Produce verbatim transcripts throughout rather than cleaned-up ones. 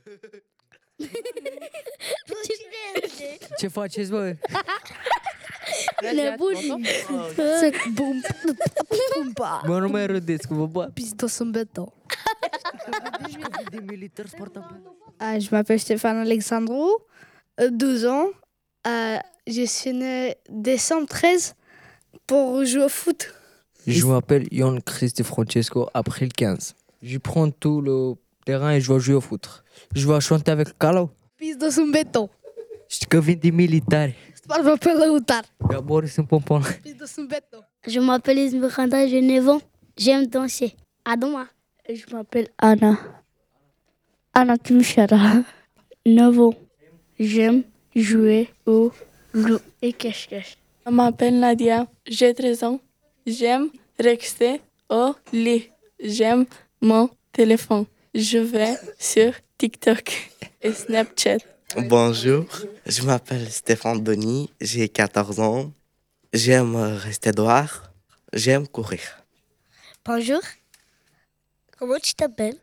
Ce faceți, bă? Nebuni. Se bum, bumba. Bă, nu mai râdeți, că vă bat. Pizdo sunt beton. De militar sportabil. Ah, je m'appelle Stéphane Alexandrou, euh, douze ans. Euh, je suis né décembre treize pour jouer au foot. Je m'appelle Ion Cristi Francesco, april quinze. Je prends tout le terrain et je vais jouer au foot. Je vais chanter avec Calo. Pizdo sunt beton. Știi că vin de militari. Spalvă pe lăutar. Gabori sunt pompon. Pizdo sunt beton. Je m'appelle Esmeralda, j'ai neuf ans. J'aime danser. À demain. Je m'appelle Anna. Anna Timișoara. neuf ans. J'aime jouer au loup et cache-cache. Je m'appelle Nadia, j'ai treize ans. J'aime rester au lit. J'aime mon téléphone. Je vais sur TikTok et Snapchat. Bonjour, je m'appelle Stéphane Denis, j'ai quatorze ans. J'aime rester dehors, j'aime courir. Bonjour. Comment tu t'appelles?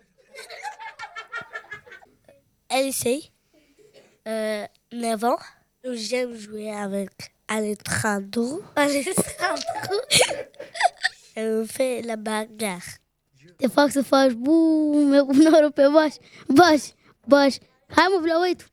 Elise. Euh, neuf ans. J'aime jouer avec Alejandro. Alejandro. On fait la bagarre. Te fac să faci bum, eu cu norul pe baș, baș, baș. Hai mă, vreau uitu.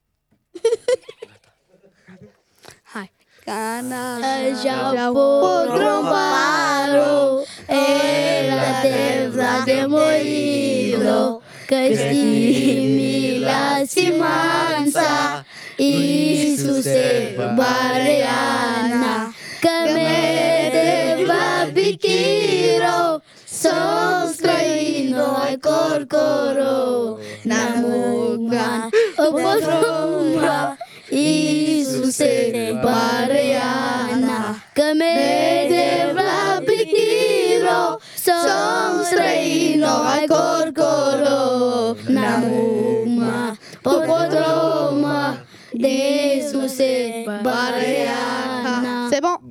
Hai. Cana Já pogrombaro, ela devra de moilo, Castimila simansa, Iisuse bareana, Came devra bikiro, Son străino ai corcoro, Namugan, Opodroma, Iisuse bareana, Came devra bikiro, Son străino ai corcoro, Namuma, Opodroma, Iisuse bareana. C'est bon.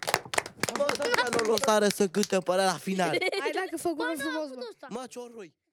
Nu lăsare să câte până la final. Hai, dacă fă gumă frumos, mă. Mă, ciorui.